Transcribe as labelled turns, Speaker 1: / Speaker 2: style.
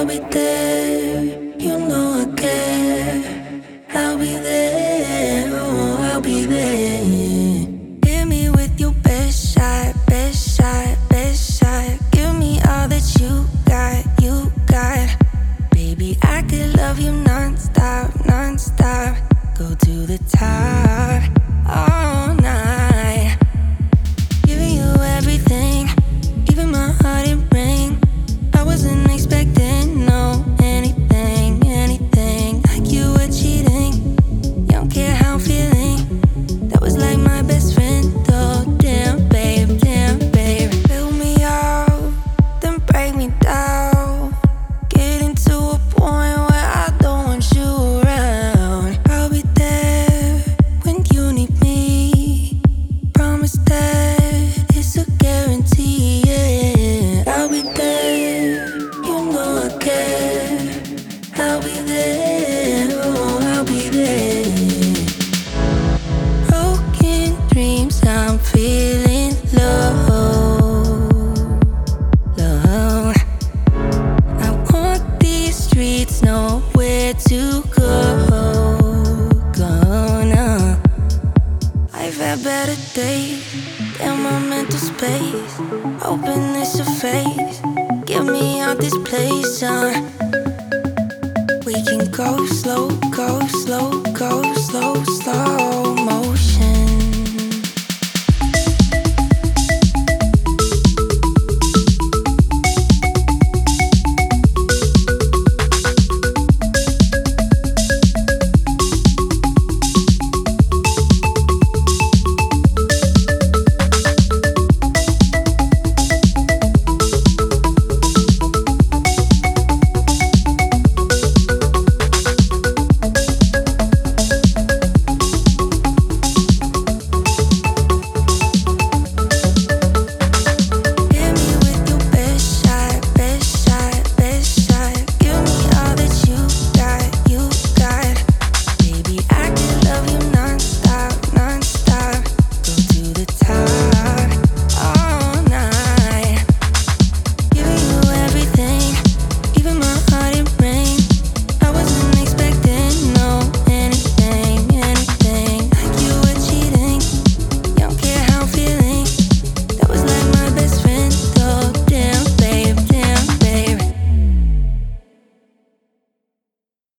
Speaker 1: I'll be there, you know I care. I'll be there, oh, I'll be there. Hit me with your best shot, best shot, best shot. Give me all that you got, you got. Baby, I could love you non-stop, non-stop. Go to the top all night. Giving you everything, even my heart it rang. I wasn't expecting no anything, anything. Like you were cheating, you don't care how I'm feeling. That was like my best friend though. Damn babe, damn babe. Fill me out, then break me down. Getting to a point where I don't want you around. I'll be there when you need me. Promise that it's a guarantee, yeah. I'll be there, you know I care. I'll be there, oh, I'll be there. Broken dreams, I'm feeling low, low. I want these streets, nowhere to go now. I've had better days in my mental space. Hoping it's a phase. Get me out this place,